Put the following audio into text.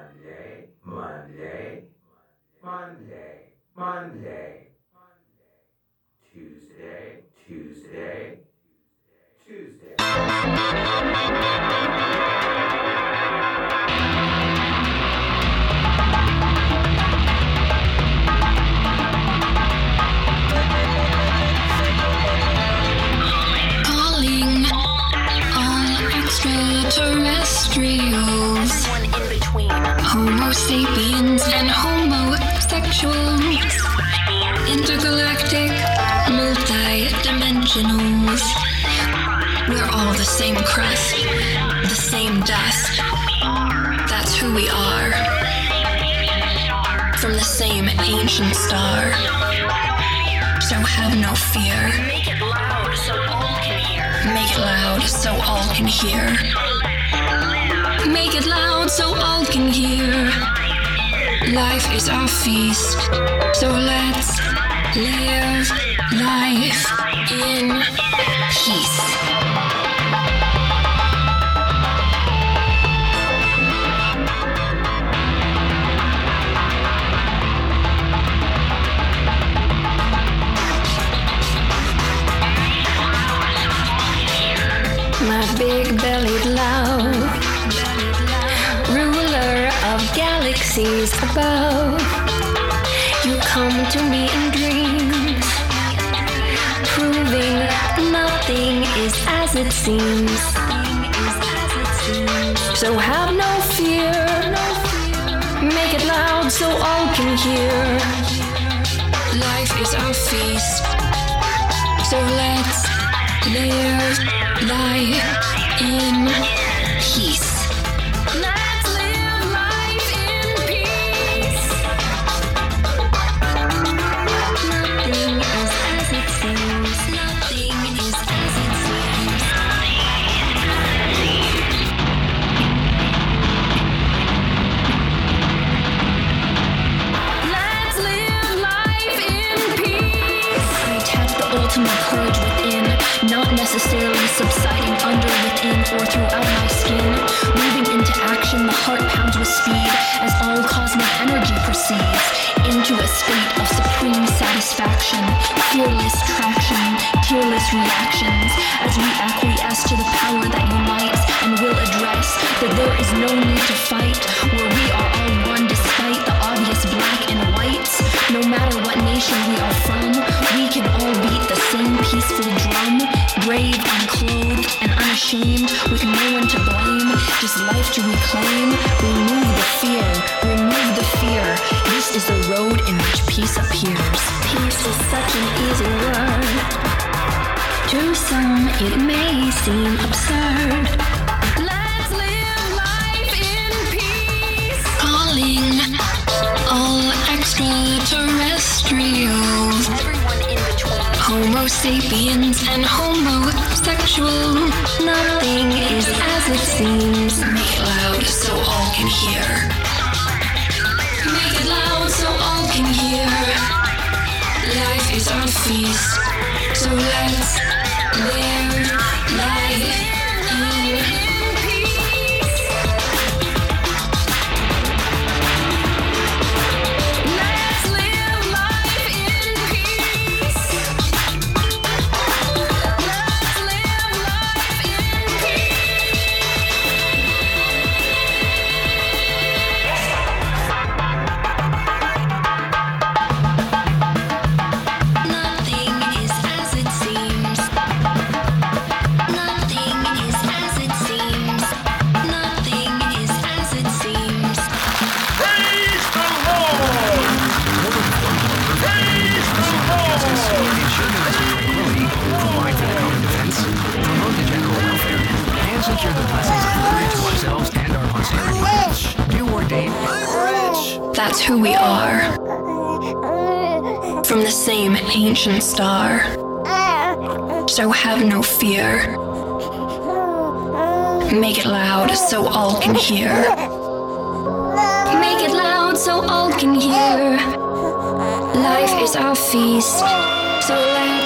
Extraterrestrials, Homo sapiens and homosexuals, intergalactic, multi-dimensionals. We're all the same crust, the same dust. That's who we are. From the same ancient star. So have no fear. Make it loud so all can hear. Make it loud so all can hear. Make it loud so all can hear. Life is our feast, so let's live life in peace. My big-bellied love, ruler of galaxies above, you come to me in dreams, proving nothing is as it seems. So have no fear, make it loud so all can hear. Life is our feast, so let's live life in peace. Let's live life in peace. Nothing is as it seems. Nothing is as it seems. Let's live life in peace. I attach the ultimate courage within, not necessarily subsiding under, within, or throughout my skin. Moving into action, the heart pounds with speed as all cosmic energy proceeds into a state of supreme satisfaction, fearless traction, tearless reactions as we acquiesce to the power that unites and will address that there is no need to fight, where we are all one despite the obvious black and whites. No matter what nation we are from, we can all beat the same peaceful drum, brave and clothed and unashamed, with no one to blame, just life to reclaim. Remove the fear, remove the fear. This is the road in which peace appears. Peace is such an easy word. To some it may seem absurd. Let's live life in peace. Calling all extraterrestrials, Everyone in between. Homo sapiens and homosexual. Nothing is as it seems. Make it loud so all can hear. Make it loud so all can hear. Life is our feast, so let's live life in peace. Let's live life in peace. Let's live life in Nothing is as it seems. Nothing is as it seems. Nothing is as it seems. Praise the Lord! Praise the Lord! Ensure the quality, provide for the common defense, promote the general welfare, and secure the blessings of glory to ourselves and our posterity. Do ordain. That's who we are. From the same ancient star. So have no fear. Make it loud so all can hear. Make it loud so all can hear. Life is our feast, so let